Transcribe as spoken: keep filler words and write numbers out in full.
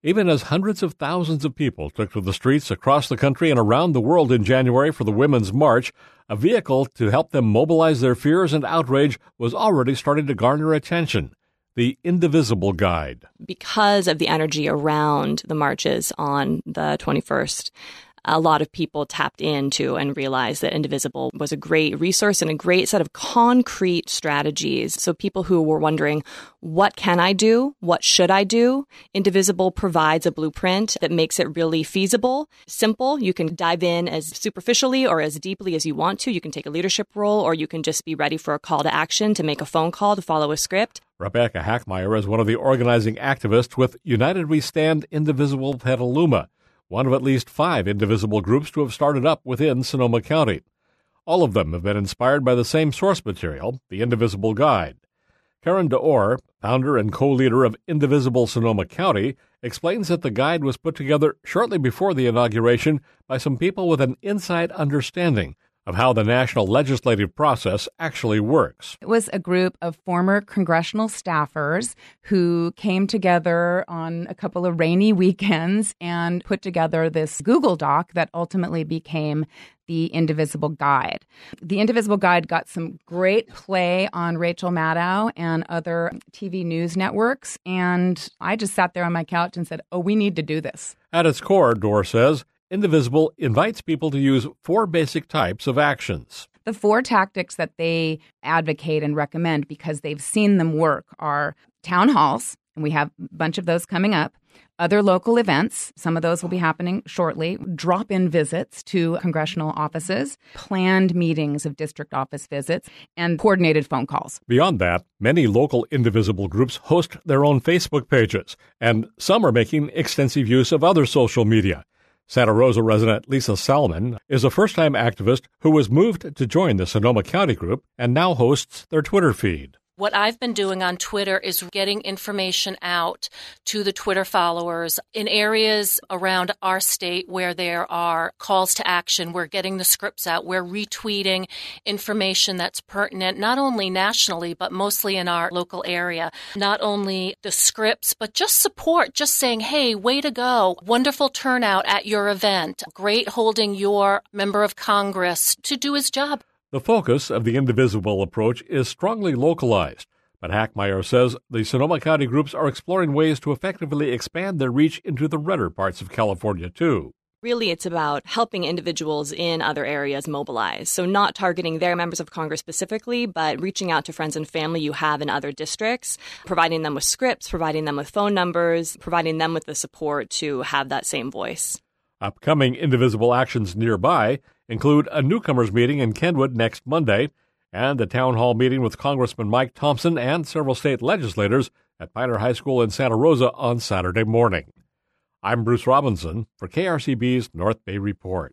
Even as hundreds of thousands of people took to the streets across the country and around the world in January for the Women's March, a vehicle to help them mobilize their fears and outrage was already starting to garner attention: the Indivisible Guide. Because of the energy around the marches on the twenty-first, a lot of people tapped into and realized that Indivisible was a great resource and a great set of concrete strategies. So people who were wondering, what can I do? What should I do? Indivisible provides a blueprint that makes it really feasible, simple. You can dive in as superficially or as deeply as you want to. You can take a leadership role, or you can just be ready for a call to action, to make a phone call, to follow a script. Rebecca Hackmeyer is one of the organizing activists with United We Stand Indivisible Petaluma, one of at least five indivisible groups to have started up within Sonoma County. All of them have been inspired by the same source material, the Indivisible Guide. Karen DeOr, founder and co-leader of Indivisible Sonoma County, explains that the guide was put together shortly before the inauguration by some people with an inside understanding of how the national legislative process actually works. It was a group of former congressional staffers who came together on a couple of rainy weekends and put together this Google Doc that ultimately became the Indivisible Guide. The Indivisible Guide got some great play on Rachel Maddow and other T V news networks, and I just sat there on my couch and said, oh, we need to do this. At its core, Dorr says, Indivisible invites people to use four basic types of actions. The four tactics that they advocate and recommend, because they've seen them work, are town halls, and we have a bunch of those coming up, other local events, some of those will be happening shortly, drop-in visits to congressional offices, planned meetings of district office visits, and coordinated phone calls. Beyond that, many local Indivisible groups host their own Facebook pages, and some are making extensive use of other social media. Santa Rosa resident Lisa Salmon is a first-time activist who was moved to join the Sonoma County group and now hosts their Twitter feed. What I've been doing on Twitter is getting information out to the Twitter followers in areas around our state where there are calls to action. We're getting the scripts out. We're retweeting information that's pertinent, not only nationally, but mostly in our local area. Not only the scripts, but just support, just saying, hey, way to go. Wonderful turnout at your event. Great holding your member of Congress to do his job. The focus of the Indivisible approach is strongly localized, but Hackmeyer says the Sonoma County groups are exploring ways to effectively expand their reach into the redder parts of California, too. Really, it's about helping individuals in other areas mobilize. So not targeting their members of Congress specifically, but reaching out to friends and family you have in other districts, providing them with scripts, providing them with phone numbers, providing them with the support to have that same voice. Upcoming Indivisible actions nearby include a newcomers meeting in Kenwood next Monday and a town hall meeting with Congressman Mike Thompson and several state legislators at Pioneer High School in Santa Rosa on Saturday morning. I'm Bruce Robinson for K R C B's North Bay Report.